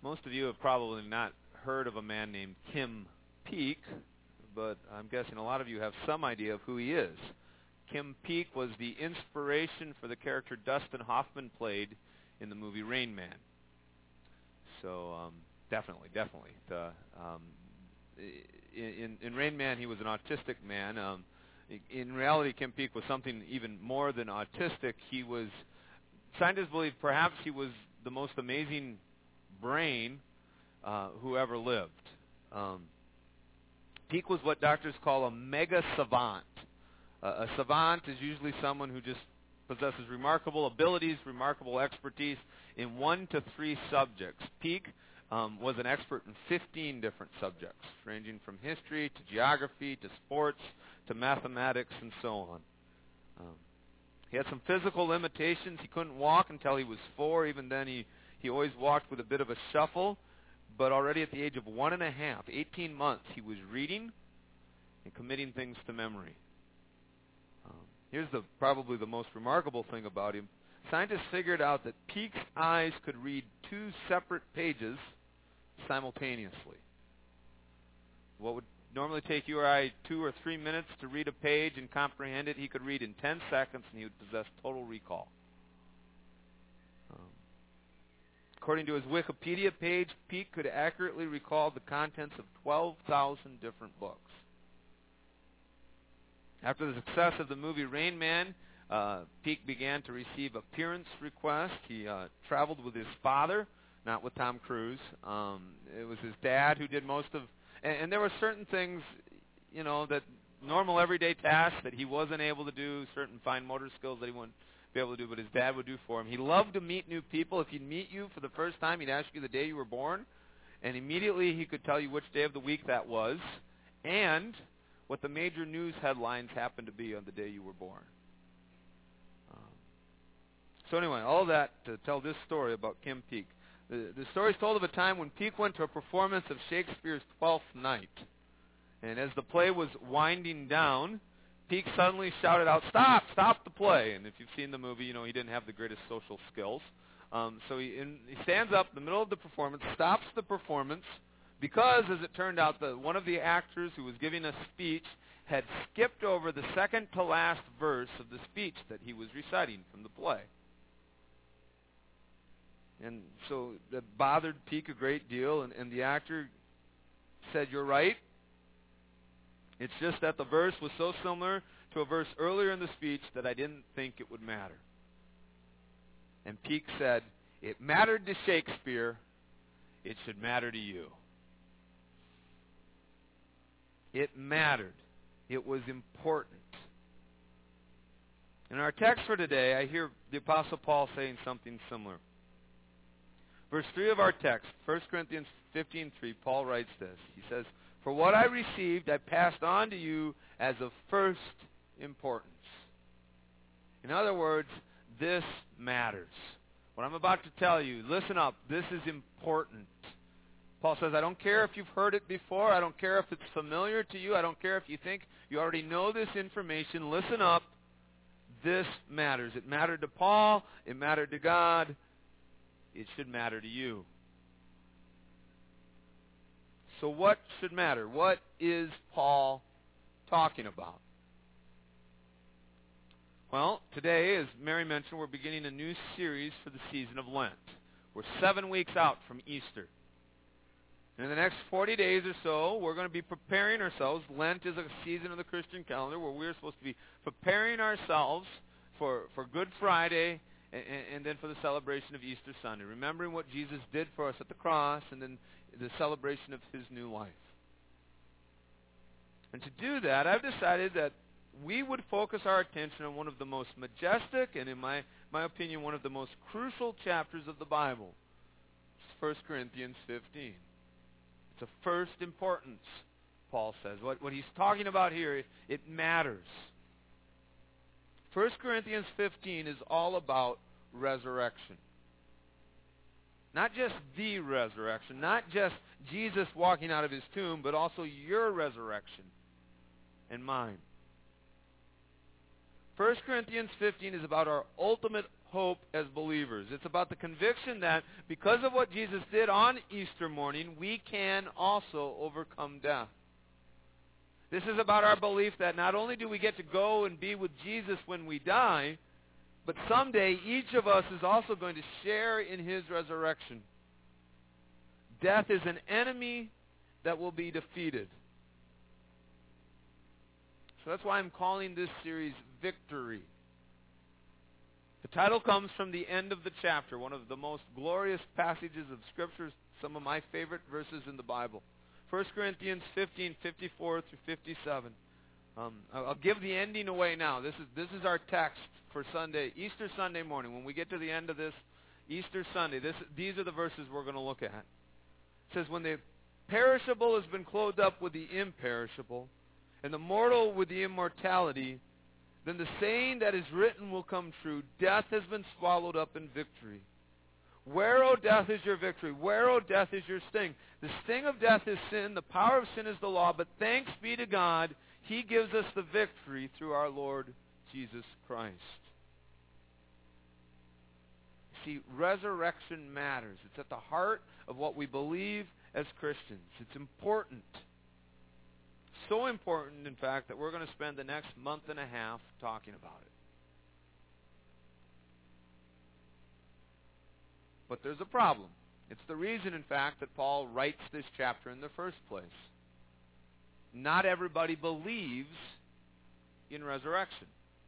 Most of you have probably not heard of a man named Kim Peek, but I'm guessing a lot of you have some idea of who he is. Kim Peek was the inspiration for the character Dustin Hoffman played in the movie Rain Man. So definitely. In Rain Man, he was an autistic man. In reality, Kim Peek was something even more than autistic. Scientists believe perhaps he was the most amazing brain who ever lived. Peek was what doctors call a mega savant. A savant is usually someone who just possesses remarkable abilities, remarkable expertise in 1 to 3 subjects. Peek was an expert in 15 different subjects, ranging from history to geography to sports to mathematics and so on. He had some physical limitations. He couldn't walk until he was 4. Even then, he always walked with a bit of a shuffle. But already at the age of 1.5, 18 months, he was reading and committing things to memory. Here's probably the most remarkable thing about him. Scientists figured out that Peek's eyes could read 2 separate pages simultaneously. What would normally take you or I 2 or 3 minutes to read a page and comprehend it, he could read in 10 seconds, and he would possess total recall. According to his Wikipedia page, Peek could accurately recall the contents of 12,000 different books. After the success of the movie Rain Man, Peek began to receive appearance requests. He traveled with his father, not with Tom Cruise. It was his dad who did most of, and there were certain things, that normal everyday tasks that he wasn't able to do, certain fine motor skills that he wouldn't be able to do, but his dad would do for him. He loved to meet new people. If he'd meet you for the first time, he'd ask you the day you were born, and immediately he could tell you which day of the week that was, and what the major news headlines happened to be on the day you were born. So anyway, all that to tell this story about Kim Peek. The story is told of a time when Peek went to a performance of Shakespeare's Twelfth Night. And as the play was winding down, Peek suddenly shouted out, "Stop the play!" And if you've seen the movie, he didn't have the greatest social skills. So he stands up in the middle of the performance, stops the performance, because, as it turned out, one of the actors who was giving a speech had skipped over the second to last verse of the speech that he was reciting from the play. And so that bothered Peek a great deal, and the actor said, "You're right. It's just that the verse was so similar to a verse earlier in the speech that I didn't think it would matter." And Peek said, "It mattered to Shakespeare. It should matter to you." It mattered. It was important. In our text for today, I hear the Apostle Paul saying something similar. Verse 3 of our text, 1 Corinthians 15:3, Paul writes this. He says, "For what I received, I passed on to you as of first importance." In other words, this matters. What I'm about to tell you, listen up, this is important. Paul says, I don't care if you've heard it before. I don't care if it's familiar to you. I don't care if you think you already know this information. Listen up. This matters. It mattered to Paul. It mattered to God. It should matter to you. So what should matter? What is Paul talking about? Well, today, as Mary mentioned, we're beginning a new series for the season of Lent. We're 7 weeks out from Easter. And in the next 40 days or so, we're going to be preparing ourselves. Lent is a season of the Christian calendar where we're supposed to be preparing ourselves for Good Friday and then for the celebration of Easter Sunday, remembering what Jesus did for us at the cross and then the celebration of his new life. And to do that, I've decided that we would focus our attention on one of the most majestic and, in my opinion, one of the most crucial chapters of the Bible. It's 1 Corinthians 15. It's of first importance, Paul says. What he's talking about here, it matters. 1 Corinthians 15 is all about resurrection. Not just the resurrection, not just Jesus walking out of his tomb, but also your resurrection and mine. 1 Corinthians 15 is about our ultimate hope as believers. It's about the conviction that because of what Jesus did on Easter morning, we can also overcome death. This is about our belief that not only do we get to go and be with Jesus when we die, but someday each of us is also going to share in his resurrection. Death is an enemy that will be defeated. So that's why I'm calling this series Victory. The title comes from the end of the chapter, one of the most glorious passages of Scripture, some of my favorite verses in the Bible. 1 Corinthians 15:54 through 57. I'll give the ending away now. This is our text for Sunday, Easter Sunday morning. When we get to the end of this Easter Sunday, these are the verses we're going to look at. It says, when the perishable has been clothed up with the imperishable, and the mortal with the immortality, then the saying that is written will come true. Death has been swallowed up in victory. Where, O death, is your victory? Where, O death, is your sting? The sting of death is sin. The power of sin is the law. But thanks be to God, he gives us the victory through our Lord Jesus Christ. See, resurrection matters. It's at the heart of what we believe as Christians. It's important. So important, in fact, that we're going to spend the next month and a half talking about it. But there's a problem. It's the reason, in fact, that Paul writes this chapter in the first place. Not everybody believes in resurrection.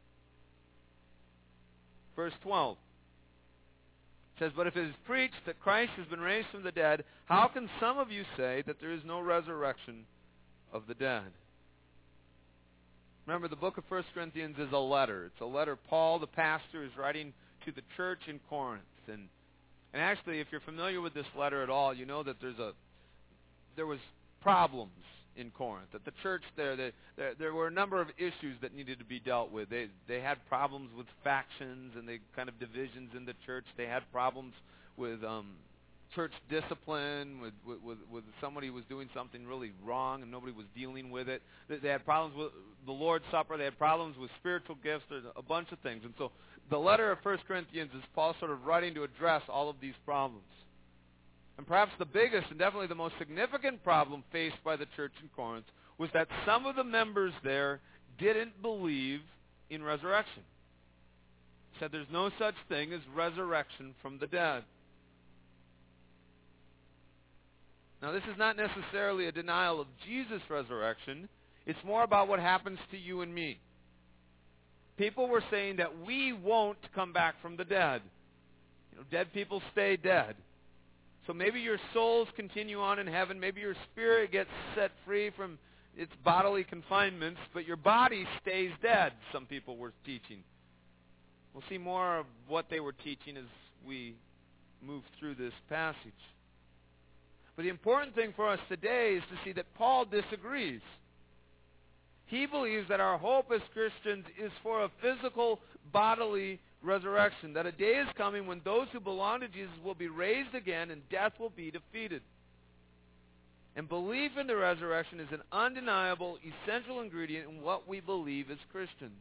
Verse 12 says, but if it is preached that Christ has been raised from the dead, how can some of you say that there is no resurrection of the dead? Remember, the book of 1 Corinthians is a letter. It's a letter Paul, the pastor, is writing to the church in Corinth. And actually, if you're familiar with this letter at all, you know that there was problems in Corinth. At the church there were a number of issues that needed to be dealt with. They had problems with factions and kind of divisions in the church. They had problems with church discipline, with somebody who was doing something really wrong and nobody was dealing with it. They had problems with the Lord's Supper. They had problems with spiritual gifts. There's a bunch of things. And so the letter of 1 Corinthians is Paul sort of writing to address all of these problems. And perhaps the biggest and definitely the most significant problem faced by the church in Corinth was that some of the members there didn't believe in resurrection. Said there's no such thing as resurrection from the dead. Now, this is not necessarily a denial of Jesus' resurrection. It's more about what happens to you and me. People were saying that we won't come back from the dead. Dead people stay dead. So maybe your souls continue on in heaven. Maybe your spirit gets set free from its bodily confinements, but your body stays dead, some people were teaching. We'll see more of what they were teaching as we move through this passage. But the important thing for us today is to see that Paul disagrees. He believes that our hope as Christians is for a physical, bodily resurrection, that a day is coming when those who belong to Jesus will be raised again and death will be defeated. And belief in the resurrection is an undeniable, essential ingredient in what we believe as Christians.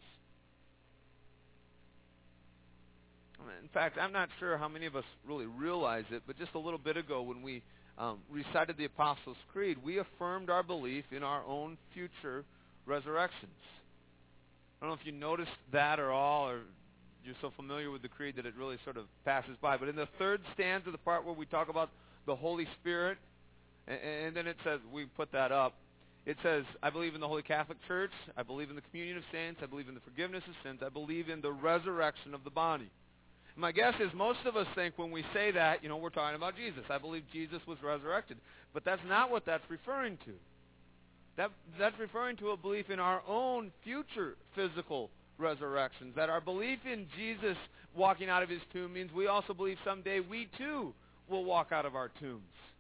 In fact, I'm not sure how many of us really realize it, but just a little bit ago when we recited the Apostles' Creed, we affirmed our belief in our own future resurrections. I don't know if you noticed that or all, or you're so familiar with the Creed that it really sort of passes by. But in the third stanza, the part where we talk about the Holy Spirit, and then it says, we put that up, it says, I believe in the Holy Catholic Church, I believe in the communion of saints, I believe in the forgiveness of sins, I believe in the resurrection of the body. My guess is most of us think when we say that, we're talking about Jesus. I believe Jesus was resurrected. But that's not what that's referring to. That's referring to a belief in our own future physical resurrections. That our belief in Jesus walking out of his tomb means we also believe someday we too will walk out of our tombs.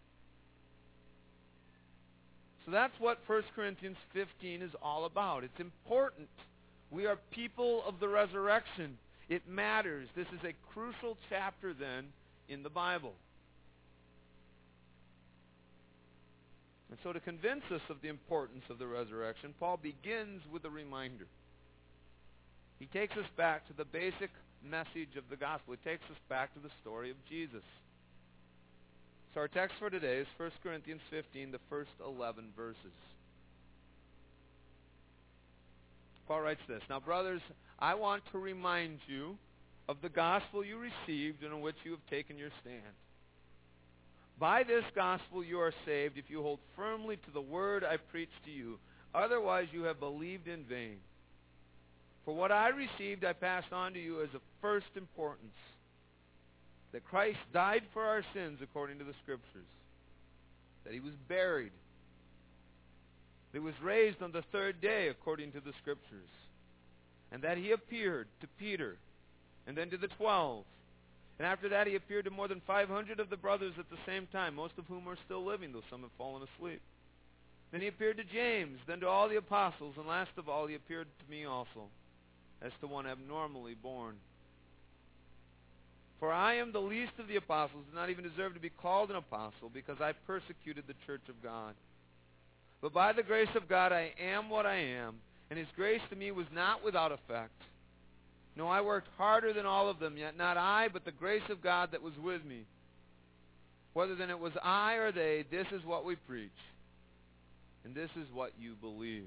So that's what 1 Corinthians 15 is all about. It's important. We are people of the resurrection. It matters. This is a crucial chapter then in the Bible. And so to convince us of the importance of the resurrection, Paul begins with a reminder. He takes us back to the basic message of the gospel. It takes us back to the story of Jesus. So our text for today is 1 Corinthians 15, the first 11 verses. Paul writes this, "Now, brothers, I want to remind you of the gospel you received and in which you have taken your stand. By this gospel you are saved if you hold firmly to the word I preached to you. Otherwise you have believed in vain. For what I received I passed on to you as of first importance, that Christ died for our sins according to the Scriptures, that he was buried, that he was raised on the third day according to the Scriptures, and that he appeared to Peter, and then to the 12. And after that he appeared to more than 500 of the brothers at the same time, most of whom are still living, though some have fallen asleep. Then he appeared to James, then to all the apostles, and last of all he appeared to me also, as to one abnormally born. For I am the least of the apostles, and not even deserve to be called an apostle, because I persecuted the church of God. But by the grace of God I am what I am, and his grace to me was not without effect. No, I worked harder than all of them, yet not I, but the grace of God that was with me. Whether then it was I or they, this is what we preach, and this is what you believed."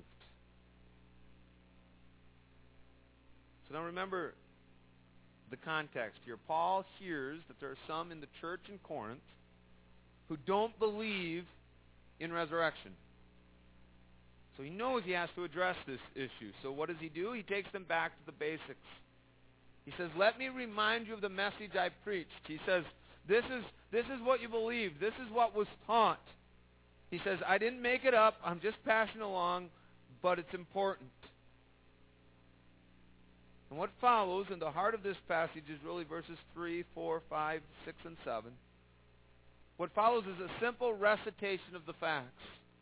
So now remember the context here. Paul hears that there are some in the church in Corinth who don't believe in resurrection. So he knows he has to address this issue. So what does he do? He takes them back to the basics. He says, "Let me remind you of the message I preached." He says, this is what you believe. This is what was taught. He says, "I didn't make it up. I'm just passing along, but it's important." And what follows in the heart of this passage is really verses 3, 4, 5, 6, and 7. What follows is a simple recitation of the facts.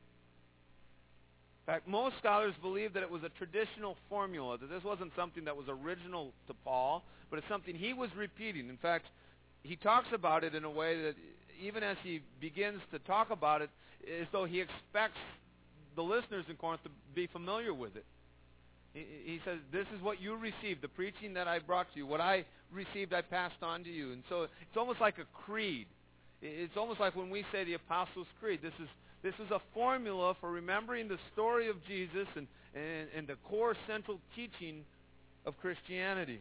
In fact, most scholars believe that it was a traditional formula, that this wasn't something that was original to Paul, but it's something he was repeating. In fact, he talks about it in a way that even as he begins to talk about it, as though he expects the listeners in Corinth to be familiar with it. He says, "This is what you received, the preaching that I brought to you. What I received I passed on to you." And so it's almost like a creed. It's almost like when we say the Apostles' Creed. This is a formula for remembering the story of Jesus and the core central teaching of Christianity.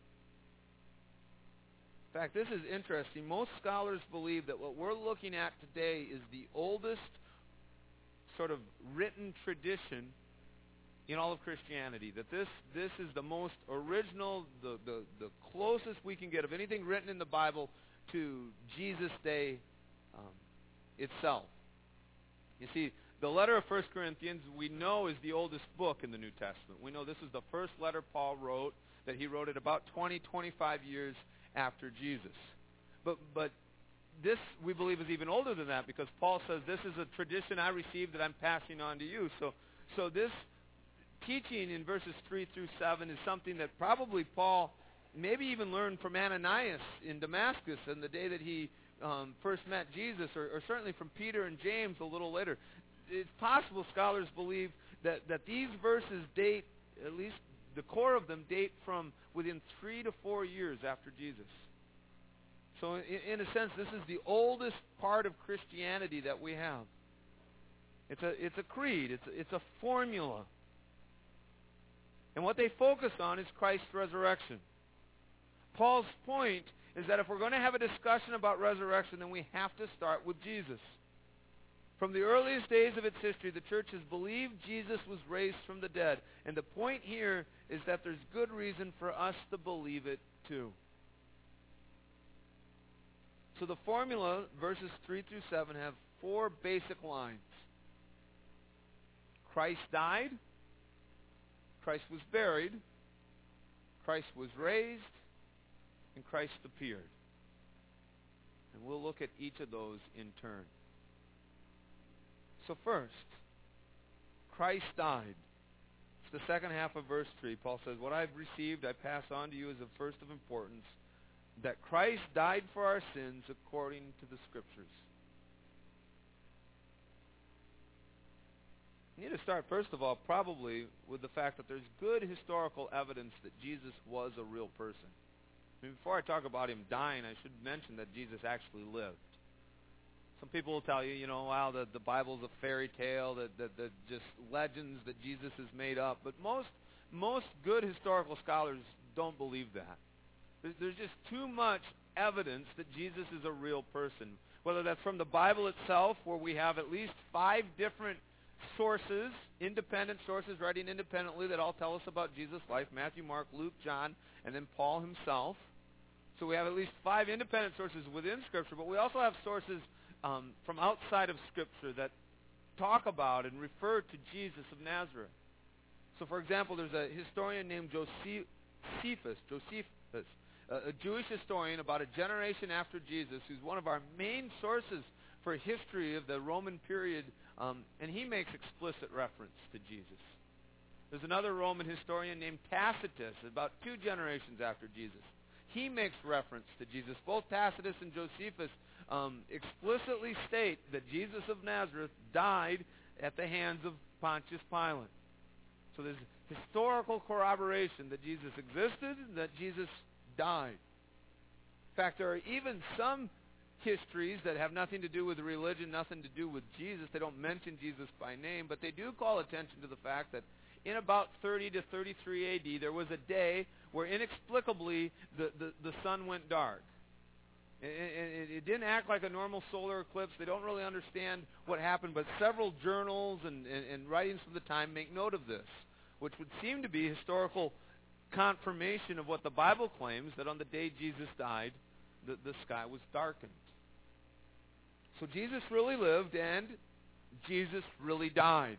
In fact, this is interesting. Most scholars believe that what we're looking at today is the oldest sort of written tradition in all of Christianity. That this is the most original, the closest we can get of anything written in the Bible to Jesus' day itself. You see, the letter of 1 Corinthians we know is the oldest book in the New Testament. We know this is the first letter Paul wrote, that he wrote it about 25 years after Jesus. But this, we believe, is even older than that, because Paul says, "This is a tradition I received that I'm passing on to you." So this teaching in verses 3 through 7 is something that probably Paul maybe even learned from Ananias in Damascus in the day that he first met Jesus, or certainly from Peter and James a little later. It's possible, scholars believe, that these verses date, at least the core of them, date from within 3 to 4 years after Jesus. So in a sense, this is the oldest part of Christianity that we have. It's a creed. It's a formula. And what they focus on is Christ's resurrection. Paul's point is that if we're going to have a discussion about resurrection, then we have to start with Jesus. From the earliest days of its history, the church has believed Jesus was raised from the dead. And the point here is that there's good reason for us to believe it too. So the formula, verses 3 through 7, have 4 basic lines. Christ died. Christ was buried. Christ was raised. And Christ appeared. And we'll look at each of those in turn. So first, Christ died. It's the second half of verse 3. Paul says, "What I've received I pass on to you as of first of importance, that Christ died for our sins according to the Scriptures." You need to start, first of all, probably with the fact that there's good historical evidence that Jesus was a real person. Before I talk about him dying, I should mention that Jesus actually lived. Some people will tell you, wow, the Bible's a fairy tale, that just legends that Jesus has made up. But most good historical scholars don't believe that. There's just too much evidence that Jesus is a real person. Whether that's from the Bible itself, where we have at least 5 different sources, independent sources writing independently that all tell us about Jesus' life: Matthew, Mark, Luke, John, and then Paul himself. So we have at least 5 independent sources within Scripture, but we also have sources from outside of Scripture that talk about and refer to Jesus of Nazareth. So, for example, there's a historian named Josephus, a Jewish historian about a generation after Jesus, who's one of our main sources for history of the Roman period, and he makes explicit reference to Jesus. There's another Roman historian named Tacitus, about 2 generations after Jesus. He makes reference to Jesus. Both Tacitus and Josephus explicitly state that Jesus of Nazareth died at the hands of Pontius Pilate. So there's historical corroboration that Jesus existed and that Jesus died. In fact, there are even some histories that have nothing to do with religion, nothing to do with Jesus. They don't mention Jesus by name, but they do call attention to the fact that in about 30 to 33 AD, there was a day where inexplicably the sun went dark. It didn't act like a normal solar eclipse. They don't really understand what happened, but several journals and writings from the time make note of this, which would seem to be historical confirmation of what the Bible claims, that on the day Jesus died, the sky was darkened. So Jesus really lived, and Jesus really died.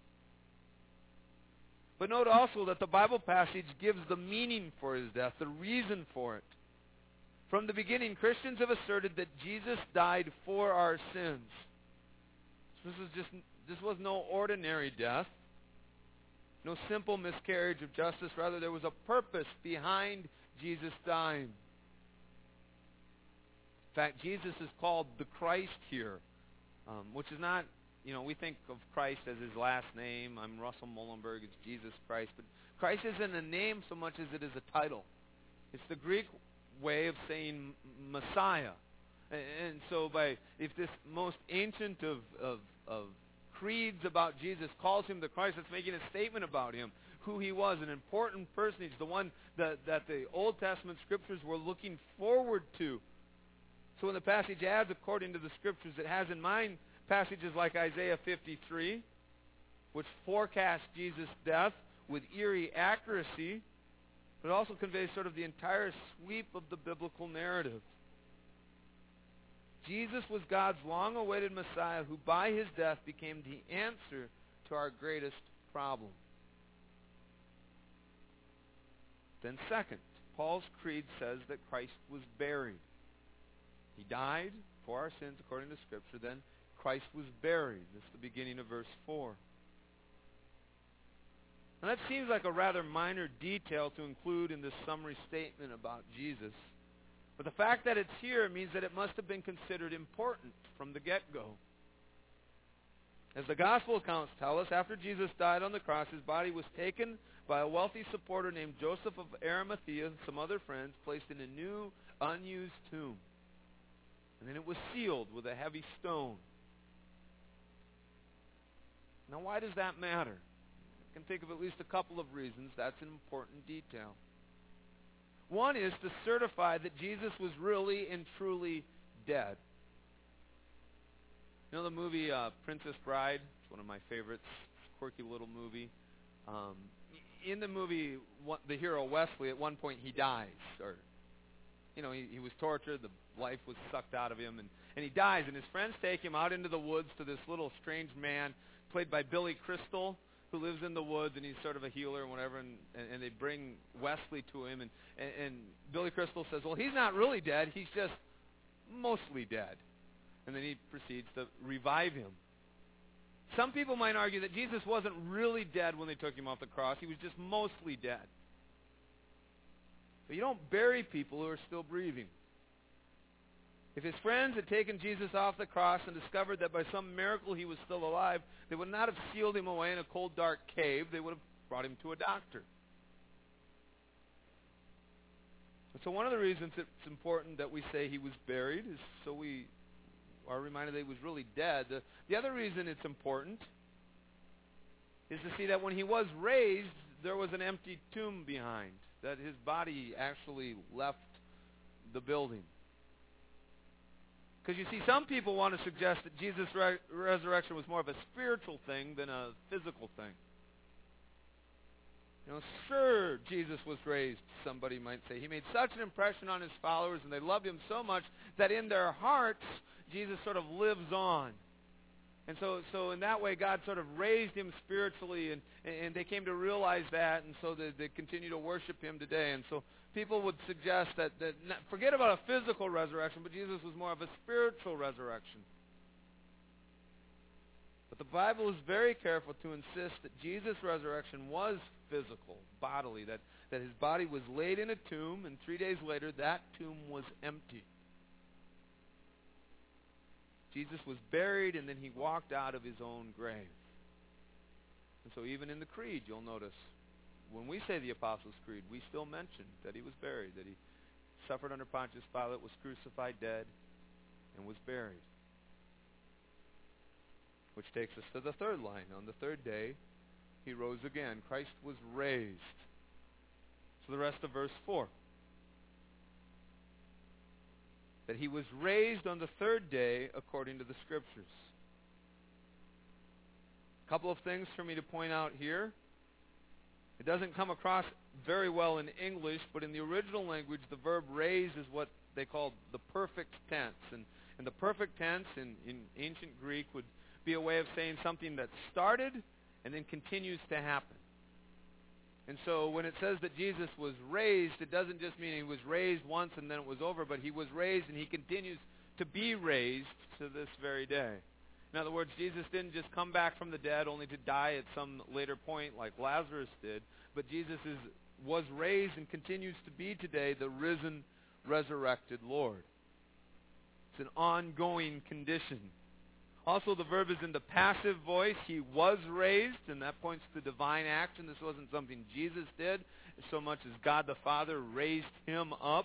But note also that the Bible passage gives the meaning for his death, the reason for it. From the beginning, Christians have asserted that Jesus died for our sins. So this was no ordinary death, no simple miscarriage of justice. Rather, there was a purpose behind Jesus dying. In fact, Jesus is called the Christ here, which is not, we think of Christ as his last name. I'm Russell Mullenberg. It's Jesus Christ. But Christ isn't a name so much as it is a title. It's the Greek way of saying Messiah. And so if this most ancient of creeds about Jesus calls him the Christ, it's making a statement about him, who he was, an important personage, the one that the Old Testament Scriptures were looking forward to. So when the passage adds, according to the Scriptures, it has in mind passages like Isaiah 53, which forecasts Jesus' death with eerie accuracy, but it also conveys sort of the entire sweep of the biblical narrative. Jesus was God's long-awaited Messiah, who by his death became the answer to our greatest problem. Then second, Paul's creed says that Christ was buried. He died for our sins according to Scripture. Then Christ was buried. This is the beginning of verse 4. Now that seems like a rather minor detail to include in this summary statement about Jesus. But the fact that it's here means that it must have been considered important from the get-go. As the gospel accounts tell us, after Jesus died on the cross, his body was taken by a wealthy supporter named Joseph of Arimathea and some other friends, placed in a new, unused tomb. And then it was sealed with a heavy stone. Now, why does that matter? I can think of at least a couple of reasons that's an important detail. One is to certify that Jesus was really and truly dead. You know the movie Princess Bride? It's one of my favorites. It's a quirky little movie. In the movie, the hero Wesley, at one point he dies. Or, he was tortured, the life was sucked out of him, and he dies. And his friends take him out into the woods to this little strange man, played by Billy Crystal, who lives in the woods, and he's sort of a healer and whatever, and they bring Wesley to him, and Billy Crystal says, well, he's not really dead, he's just mostly dead. And then he proceeds to revive him. Some people might argue that Jesus wasn't really dead when they took him off the cross, he was just mostly dead. But you don't bury people who are still breathing. If his friends had taken Jesus off the cross and discovered that by some miracle he was still alive, they would not have sealed him away in a cold, dark cave. They would have brought him to a doctor. So one of the reasons it's important that we say he was buried is so we are reminded that he was really dead. The other reason it's important is to see that when he was raised, there was an empty tomb behind, that his body actually left the building. Because you see, some people want to suggest that Jesus' resurrection was more of a spiritual thing than a physical thing. Sure, Jesus was raised, somebody might say. He made such an impression on his followers, and they loved him so much that in their hearts, Jesus sort of lives on. And so in that way, God sort of raised him spiritually, and they came to realize that, and so they continue to worship him today. And so people would suggest that forget about a physical resurrection, but Jesus was more of a spiritual resurrection. But the Bible is very careful to insist that Jesus' resurrection was physical, bodily, that his body was laid in a tomb, and 3 days later that tomb was empty. Jesus was buried, and then he walked out of his own grave. And so even in the Creed, you'll notice, when we say the Apostles' Creed, we still mention that he was buried, that he suffered under Pontius Pilate, was crucified, dead, and was buried. Which takes us to the third line. On the third day, he rose again. Christ was raised. So the rest of verse 4. That he was raised on the third day according to the Scriptures. A couple of things for me to point out here. It doesn't come across very well in English, but in the original language, the verb raise is what they call the perfect tense. And the perfect tense in ancient Greek would be a way of saying something that started and then continues to happen. And so when it says that Jesus was raised, it doesn't just mean he was raised once and then it was over, but he was raised and he continues to be raised to this very day. In other words, Jesus didn't just come back from the dead only to die at some later point like Lazarus did, but Jesus was raised and continues to be today the risen, resurrected Lord. It's an ongoing condition. Also, the verb is in the passive voice. He was raised, and that points to divine action. This wasn't something Jesus did, so much as God the Father raised him up.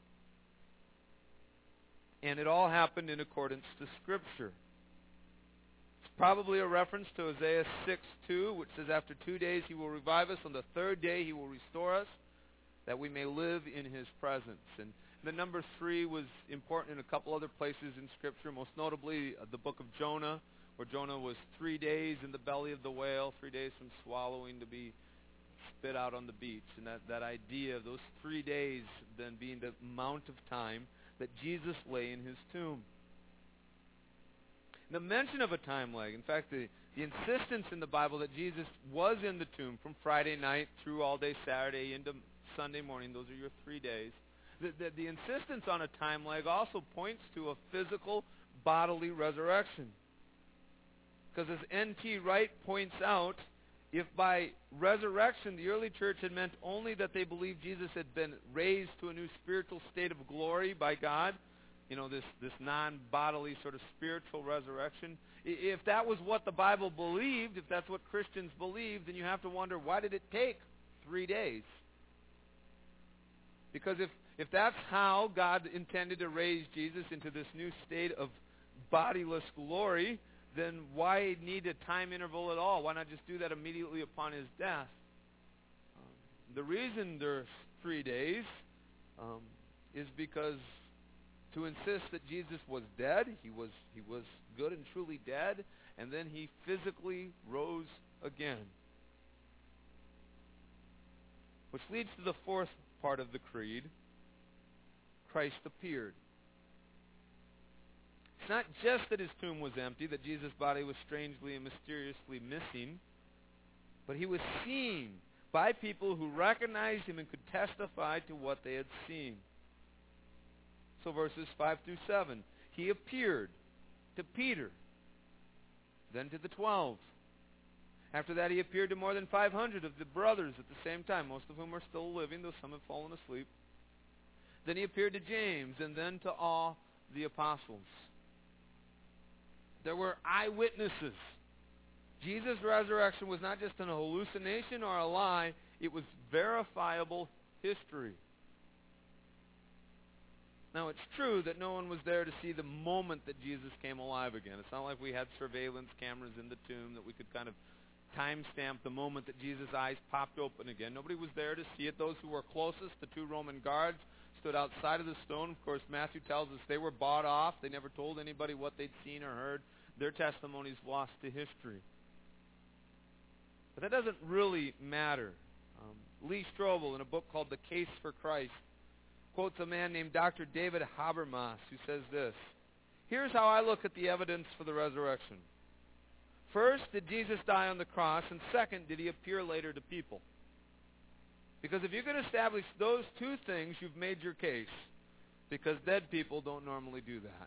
And it all happened in accordance to Scripture. It's probably a reference to Isaiah 6:2, which says, after 2 days he will revive us. On the third day he will restore us, that we may live in his presence. And the number 3 was important in a couple other places in Scripture, most notably the book of Jonah, where Jonah was 3 days in the belly of the whale, 3 days from swallowing to be spit out on the beach. And that idea of those 3 days then being the amount of time that Jesus lay in his tomb. The mention of a time lag, in fact, the insistence in the Bible that Jesus was in the tomb from Friday night through all day Saturday into Sunday morning, those are your 3 days. The insistence on a time lag also points to a physical, bodily resurrection. Because as N.T. Wright points out, if by resurrection the early church had meant only that they believed Jesus had been raised to a new spiritual state of glory by God, this non-bodily sort of spiritual resurrection, if that was what the Bible believed, if that's what Christians believed, then you have to wonder, why did it take 3 days? Because if that's how God intended to raise Jesus into this new state of bodiless glory, then why need a time interval at all? Why not just do that immediately upon his death? The reason there's 3 days is because to insist that Jesus was dead, he was good and truly dead, and then he physically rose again. Which leads to the fourth part of the creed. Christ appeared. It's not just that his tomb was empty, that Jesus' body was strangely and mysteriously missing, but he was seen by people who recognized him and could testify to what they had seen. So verses 5 through 7, he appeared to Peter, then to the 12. After that, he appeared to more than 500 of the brothers at the same time, most of whom are still living, though some have fallen asleep. Then he appeared to James, and then to all the apostles. There were eyewitnesses. Jesus' resurrection was not just an hallucination or a lie, it was verifiable history. Now, it's true that no one was there to see the moment that Jesus came alive again. It's not like we had surveillance cameras in the tomb that we could kind of timestamp the moment that Jesus' eyes popped open again. Nobody was there to see it. Those who were closest, the 2 Roman guards, stood outside of the stone. Of course, Matthew tells us they were bought off. They never told anybody what they'd seen or heard. Their testimonies lost to history. But that doesn't really matter. Lee Strobel, in a book called The Case for Christ, quotes a man named Dr. David Habermas, who says this: "Here's how I look at the evidence for the resurrection. First, did Jesus die on the cross? And second, did he appear later to people? Because if you can establish those 2 things, you've made your case. Because dead people don't normally do that.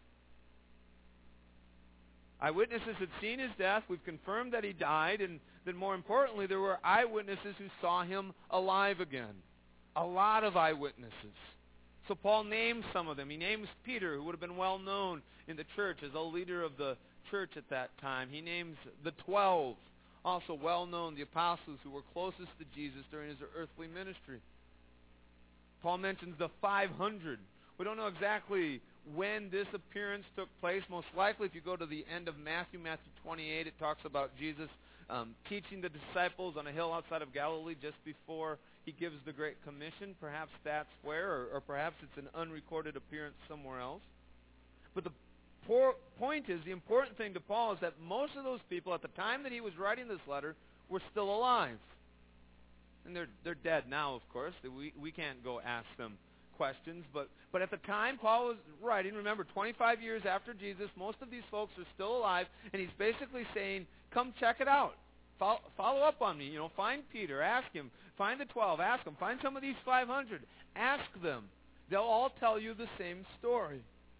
Eyewitnesses had seen his death. We've confirmed that he died. And then more importantly, there were eyewitnesses who saw him alive again. A lot of eyewitnesses. So Paul names some of them. He names Peter, who would have been well known in the church as a leader of the church at that time. He names the 12, also well known, the apostles who were closest to Jesus during his earthly ministry. Paul mentions the 500. We don't know exactly when this appearance took place. Most likely, if you go to the end of Matthew 28, it talks about Jesus teaching the disciples on a hill outside of Galilee just before he gives the Great Commission. Perhaps that's where, or perhaps it's an unrecorded appearance somewhere else. But the point is, the important thing to Paul is that most of those people at the time that he was writing this letter were still alive. And they're dead now, of course. We can't go ask them questions. But at the time Paul was writing, remember, 25 years after Jesus, most of these folks are still alive, and he's basically saying, come check it out. Follow up on me. Find Peter, ask him. Find the 12, ask them. Find some of these 500, ask them. They'll all tell you the same story.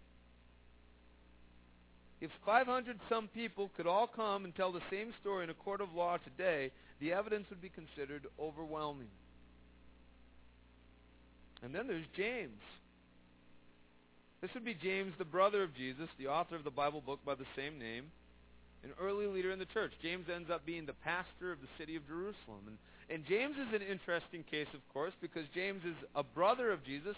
If 500 some people could all come and tell the same story in a court of law today, the evidence would be considered overwhelming. And then there's James. This would be James, the brother of Jesus, the author of the Bible book by the same name, an early leader in the church. James ends up being the pastor of the city of Jerusalem. And James is an interesting case, of course, because James is a brother of Jesus.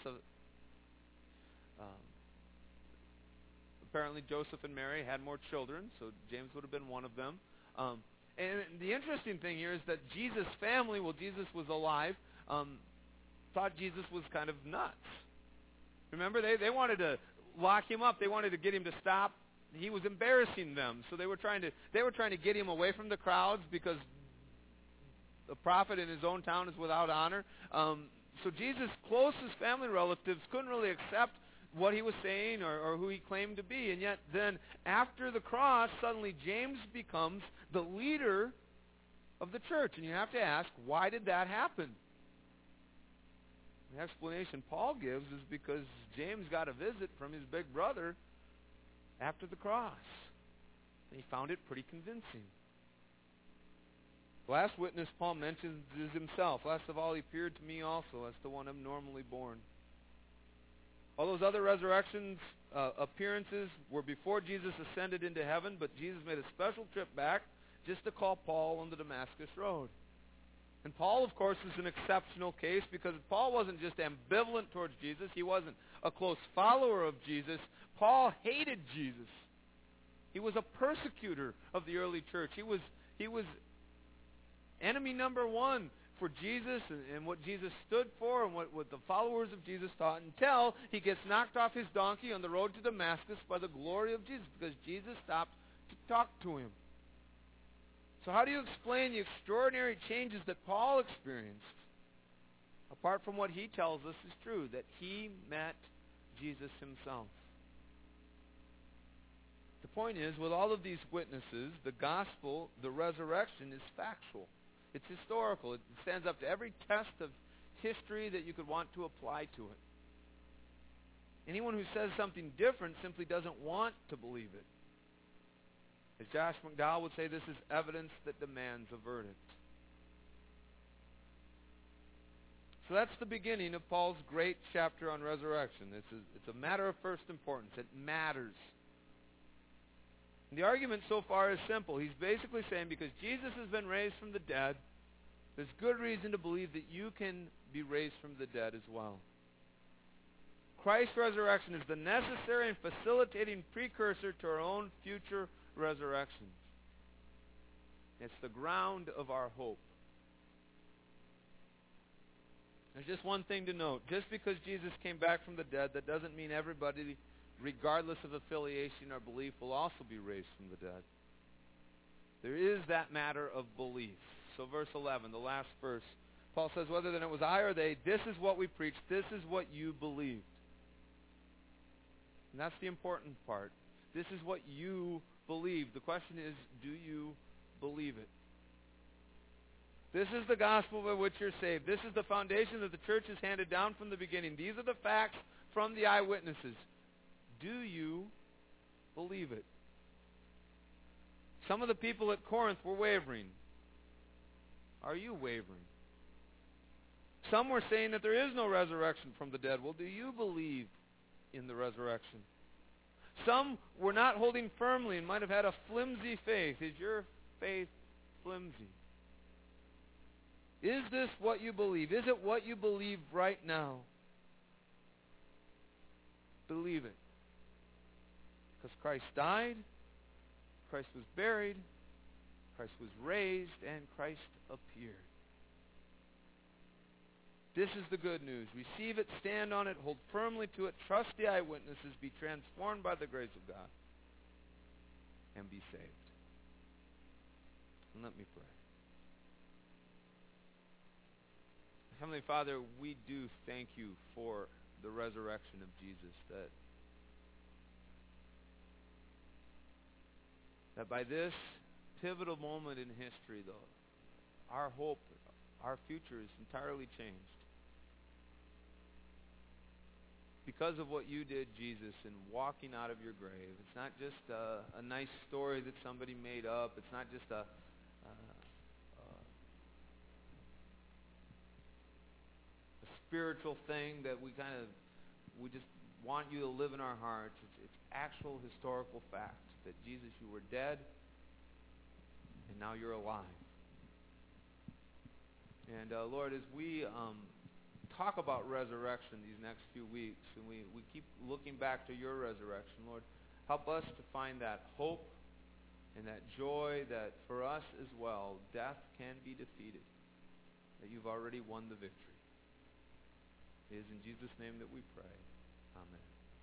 Apparently Joseph and Mary had more children, so James would have been one of them. And the interesting thing here is that Jesus' family, while Jesus was alive, thought Jesus was kind of nuts. Remember, they wanted to lock him up. They wanted to get him to stop. He was embarrassing them, so they were trying to get him away from the crowds because a prophet in his own town is without honor. So Jesus' closest family relatives couldn't really accept what he was saying or who he claimed to be. And yet then, after the cross, suddenly James becomes the leader of the church. And you have to ask, why did that happen? The explanation Paul gives is because James got a visit from his big brother after the cross. And he found it pretty convincing. The last witness Paul mentions is himself. Last of all, he appeared to me also as the one abnormally born. All those other resurrections appearances were before Jesus ascended into heaven, but Jesus made a special trip back just to call Paul on the Damascus Road. And Paul, of course, is an exceptional case because Paul wasn't just ambivalent towards Jesus. He wasn't a close follower of Jesus. Paul hated Jesus. He was a persecutor of the early church. He was enemy number one for Jesus and what Jesus stood for and what the followers of Jesus taught, until he gets knocked off his donkey on the road to Damascus by the glory of Jesus, because Jesus stopped to talk to him. So how do you explain the extraordinary changes that Paul experienced, apart from what he tells us is true, that he met Jesus himself? The point is, with all of these witnesses, the gospel, the resurrection, is factual. It's historical. It stands up to every test of history that you could want to apply to it. Anyone who says something different simply doesn't want to believe it. As Josh McDowell would say, this is evidence that demands a verdict. So that's the beginning of Paul's great chapter on resurrection. It's a matter of first importance. It matters. And the argument so far is simple. He's basically saying because Jesus has been raised from the dead, there's good reason to believe that you can be raised from the dead as well. Christ's resurrection is the necessary and facilitating precursor to our own future resurrections. It's the ground of our hope. There's just one thing to note. Just because Jesus came back from the dead, that doesn't mean everybody, regardless of affiliation or belief, will also be raised from the dead. There is that matter of belief. So verse 11, the last verse, Paul says, whether then it was I or they, this is what we preached, this is what you believed. And that's the important part. This is what you believe. The question is, do you believe it? This is the gospel by which you're saved. This is the foundation that the church has handed down from the beginning. These are the facts from the eyewitnesses. Do you believe it? Some of the people at Corinth were wavering. Are you wavering? Some were saying that there is no resurrection from the dead. Well, do you believe in the resurrection? Some were not holding firmly and might have had a flimsy faith. Is your faith flimsy? Is this what you believe? Is it what you believe right now? Believe it. Because Christ died, Christ was buried, Christ was raised, and Christ appeared. This is the good news. Receive it, stand on it, hold firmly to it, trust the eyewitnesses, be transformed by the grace of God, and be saved. And let me pray. Heavenly Father, we do thank you for the resurrection of Jesus, that by this pivotal moment in history, though, our hope, our future is entirely changed. Because of what you did, Jesus, in walking out of your grave. It's not just a nice story that somebody made up. It's not just a spiritual thing that we just want you to live in our hearts. It's actual historical fact that Jesus, you were dead, and now you're alive. And Lord, as we talk about resurrection these next few weeks, and we keep looking back to your resurrection, Lord, help us to find that hope and that joy that for us as well, death can be defeated, that you've already won the victory. It is in Jesus' name that we pray. Amen.